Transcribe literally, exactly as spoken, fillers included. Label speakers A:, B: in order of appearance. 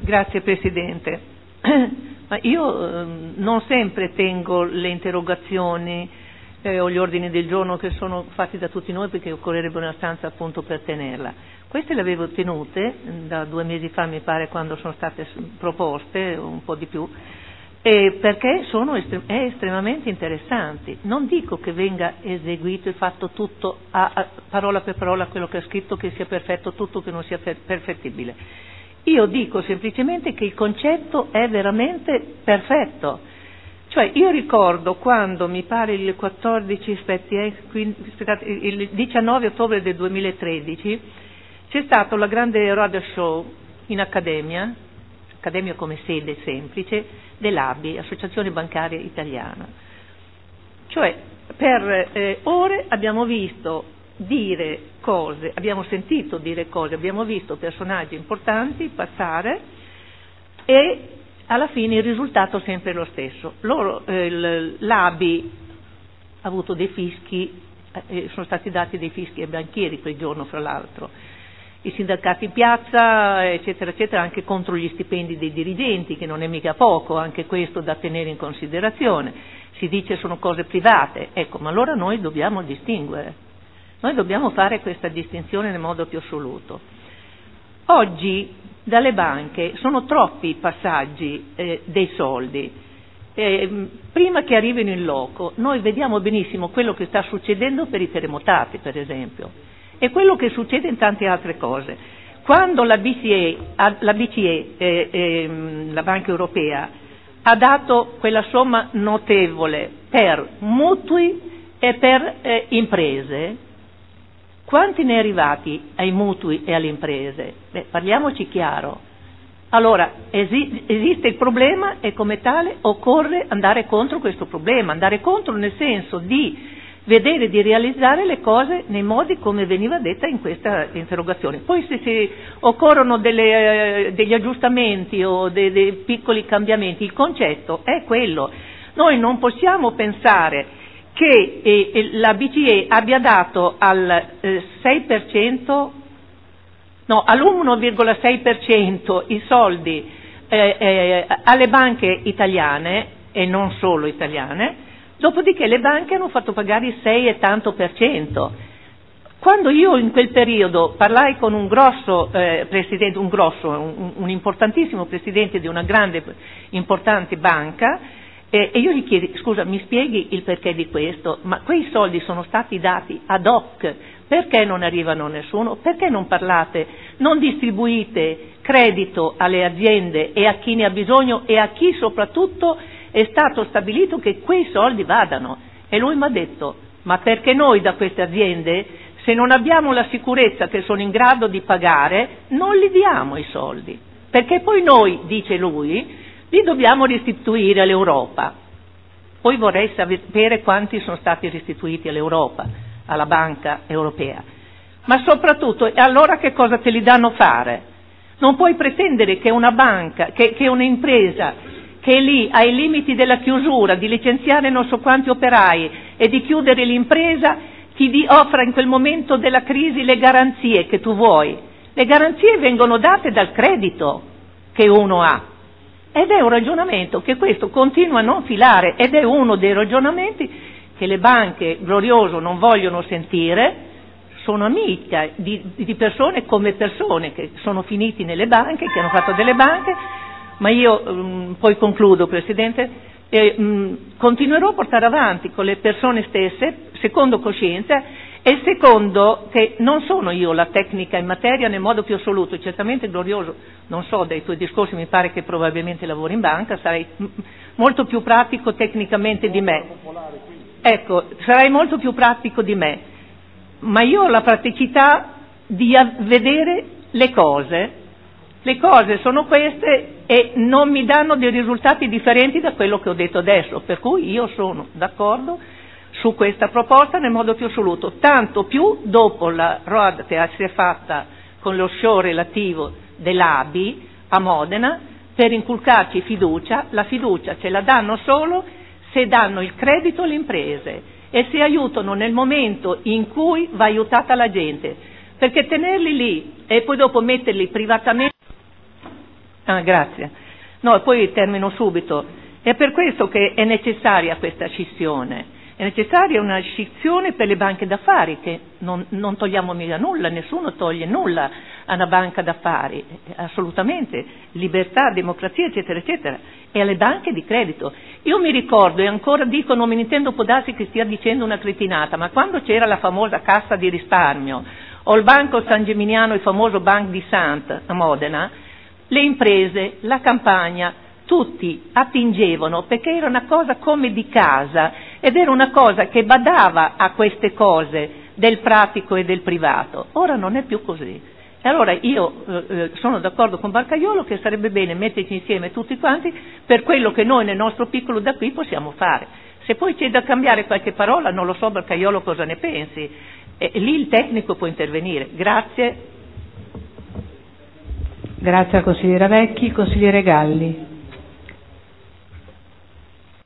A: Grazie Presidente. Ma io eh, non sempre tengo le interrogazioni eh, o gli ordini del giorno che sono fatti da tutti noi, perché occorrerebbe una stanza appunto per tenerla. Queste le avevo tenute da due mesi fa, mi pare, quando sono state proposte, un po' di più, e perché sono estre- è estremamente interessanti. Non dico che venga eseguito e fatto tutto a, a parola per parola quello che è scritto, che sia perfetto tutto, che non sia per- perfettibile. Io dico semplicemente che il concetto è veramente perfetto. Cioè io ricordo quando, mi pare il quattordici, aspetti, eh, quindi, aspettate, il diciannove ottobre del duemilatredici, c'è stato la grande roadshow in Accademia, Accademia come sede semplice, dell'A B I, Associazione Bancaria Italiana. Cioè per eh, ore abbiamo visto dire cose, abbiamo sentito dire cose, abbiamo visto personaggi importanti passare e alla fine il risultato è sempre lo stesso. Loro, eh, l'A B I ha avuto dei fischi, eh, sono stati dati dei fischi ai banchieri quel giorno, fra l'altro, i sindacati in piazza, eccetera, eccetera, anche contro gli stipendi dei dirigenti, che non è mica poco, anche questo da tenere in considerazione. Si dice sono cose private, ecco, ma allora noi dobbiamo distinguere. Noi dobbiamo fare questa distinzione nel modo più assoluto. Oggi dalle banche sono troppi i passaggi eh, dei soldi. Eh, prima che arrivino in loco, noi vediamo benissimo quello che sta succedendo per i terremotati, per esempio, e quello che succede in tante altre cose. Quando la B C E, la, B C E eh, eh, la Banca Europea, ha dato quella somma notevole per mutui e per eh, imprese, quanti ne è arrivati ai mutui e alle imprese? Beh, parliamoci chiaro. Allora, esi- esiste il problema e come tale occorre andare contro questo problema, andare contro nel senso di vedere di realizzare le cose nei modi come veniva detta in questa interrogazione. Poi se, se occorrono delle, eh, degli aggiustamenti o dei, dei piccoli cambiamenti, il concetto è quello. Noi non possiamo pensare che eh, la B C E abbia dato al eh, sei per cento, no, all'uno virgola sei per cento i soldi eh, eh, alle banche italiane, e non solo italiane, dopodiché le banche hanno fatto pagare il sei e tanto per cento. Quando io in quel periodo parlai con un grosso eh, presidente, un grosso, un, un importantissimo presidente di una grande, importante banca, Eh, e io gli chiedi, scusa, mi spieghi il perché di questo? Ma quei soldi sono stati dati ad hoc, perché non arrivano a nessuno? Perché non parlate, non distribuite credito alle aziende e a chi ne ha bisogno e a chi soprattutto è stato stabilito che quei soldi vadano? E lui mi ha detto, ma perché noi da queste aziende, se non abbiamo la sicurezza che sono in grado di pagare, non li diamo i soldi, perché poi noi, dice lui, li dobbiamo restituire all'Europa. Poi vorrei sapere quanti sono stati restituiti all'Europa, alla Banca Europea. Ma soprattutto, e allora che cosa te li danno fare? Non puoi pretendere che una banca, che, che un'impresa che è lì ai limiti della chiusura, di licenziare non so quanti operai e di chiudere l'impresa, ti di, offra in quel momento della crisi le garanzie che tu vuoi. Le garanzie vengono date dal credito che uno ha. Ed è un ragionamento che questo continua a non filare, ed è uno dei ragionamenti che le banche, glorioso, non vogliono sentire. Sono amica di, di persone come persone che sono finiti nelle banche, che hanno fatto delle banche, ma io, um, poi concludo Presidente, eh, um, continuerò a portare avanti con le persone stesse, secondo coscienza, e secondo che non sono io la tecnica in materia nel modo più assoluto, certamente glorioso, non so, dai tuoi discorsi mi pare che probabilmente lavori in banca, sarai m- molto più pratico tecnicamente di me. Ecco, sarai molto più pratico di me, ma io ho la praticità di a- vedere le cose. Le cose sono queste e non mi danno dei risultati differenti da quello che ho detto adesso, per cui io sono d'accordo su questa proposta nel modo più assoluto, tanto più dopo la road che si è fatta con lo show relativo dell'A B I a Modena per inculcarci fiducia. La fiducia ce la danno solo se danno il credito alle imprese e se aiutano nel momento in cui va aiutata la gente, perché tenerli lì e poi dopo metterli privatamente Ah, grazie. No, poi termino subito. È per questo che è necessaria questa scissione. È necessaria una scissione per le banche d'affari, che non, non togliamo mica nulla, nessuno toglie nulla a una banca d'affari, assolutamente, libertà, democrazia, eccetera, eccetera, e alle banche di credito. Io mi ricordo, e ancora dico, non mi intendo, può darsi che stia dicendo una cretinata, ma quando c'era la famosa Cassa di risparmio, o il Banco San Gimignano, il famoso Bank di Sant a Modena, le imprese, la campagna, tutti attingevano perché era una cosa come di casa ed era una cosa che badava a queste cose del pratico e del privato. Ora non è più così. E allora io eh, sono d'accordo con Barcaiolo che sarebbe bene metterci insieme tutti quanti per quello che noi nel nostro piccolo da qui possiamo fare. Se poi c'è da cambiare qualche parola, non lo so Barcaiolo cosa ne pensi, e lì il tecnico può intervenire. Grazie.
B: Grazie al consigliere Vecchi. Consigliere Galli.